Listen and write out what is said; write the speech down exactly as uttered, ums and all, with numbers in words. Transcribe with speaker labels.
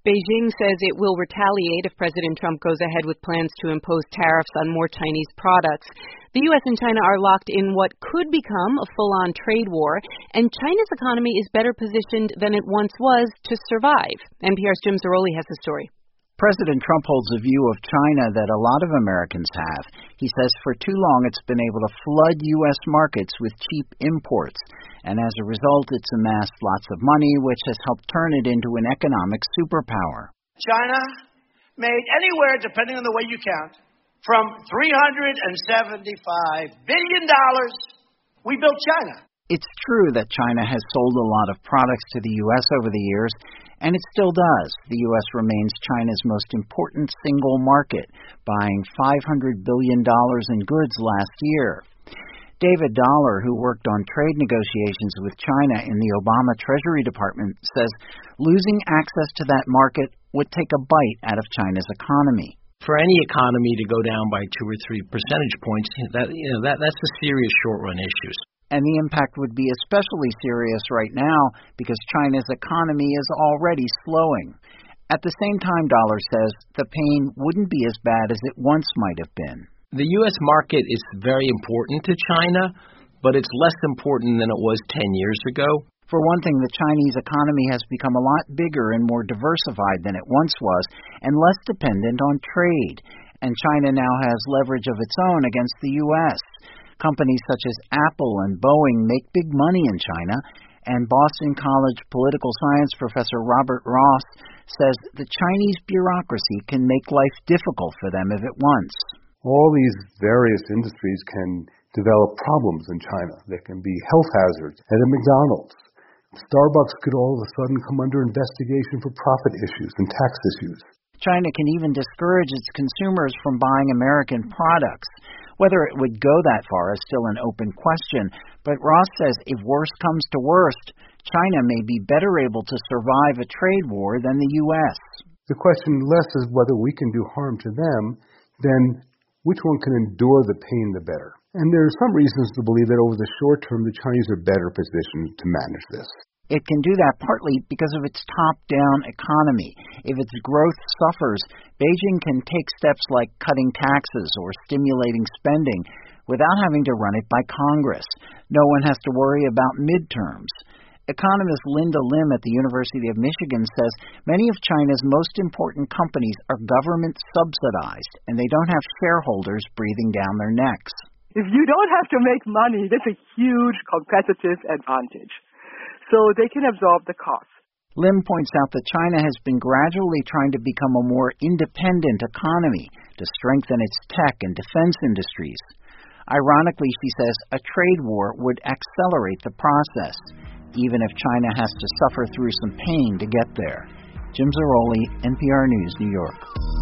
Speaker 1: Beijing says it will retaliate if President Trump goes ahead with plans to impose tariffs on more Chinese products. The U S and China are locked in what could become a full-on trade war, and China's economy is better positioned than it once was to survive. N P R's Jim Zarroli has the story.
Speaker 2: President Trump holds a view of China that a lot of Americans have. He says for too long it's been able to flood U S markets with cheap imports, and as a result it's amassed lots of money, which has helped turn it into an economic superpower.
Speaker 3: China made anywhere, depending on the way you count, from three hundred seventy-five billion dollars. We built China.
Speaker 2: It's true that China has sold a lot of products to the U S over the years, and it still does. The U S remains China's most important single market, buying five hundred billion dollars in goods last year. David Dollar, who worked on trade negotiations with China in the Obama Treasury Department, says losing access to that market would take a bite out of China's economy.
Speaker 4: For any economy to go down by two or three percentage points, that you know that that's a serious short-run issue.
Speaker 2: And the impact would be especially serious right now because China's economy is already slowing. At the same time, Dollar says, the pain wouldn't be as bad as it once might have been.
Speaker 4: The U S market is very important to China, but it's less important than it was ten years ago.
Speaker 2: For one thing, the Chinese economy has become a lot bigger and more diversified than it once was, and less dependent on trade. And China now has leverage of its own against the U S Companies such as Apple and Boeing make big money in China, and Boston College political science professor Robert Ross says the Chinese bureaucracy can make life difficult for them if it wants.
Speaker 5: All these various industries can develop problems in China. There can be health hazards at a McDonald's. Starbucks could all of a sudden come under investigation for profit issues and tax issues.
Speaker 2: China can even discourage its consumers from buying American products. Whether it would go that far is still an open question, but Ross says if worst comes to worst, China may be better able to survive a trade war than the U S.
Speaker 5: The question less is whether we can do harm to them than which one can endure the pain the better. And there are some reasons to believe that over the short term, the Chinese are better positioned to manage this.
Speaker 2: It can do that partly because of its top-down economy. If its growth suffers, Beijing can take steps like cutting taxes or stimulating spending without having to run it by Congress. No one has to worry about midterms. Economist Linda Lim at the University of Michigan says many of China's most important companies are government-subsidized, and they don't have shareholders breathing down their necks.
Speaker 6: If you don't have to make money, that's a huge competitive advantage. So they can absorb the cost.
Speaker 2: Lim points out that China has been gradually trying to become a more independent economy to strengthen its tech and defense industries. Ironically, she says, a trade war would accelerate the process, even if China has to suffer through some pain to get there. Jim Zarroli, N P R News, New York.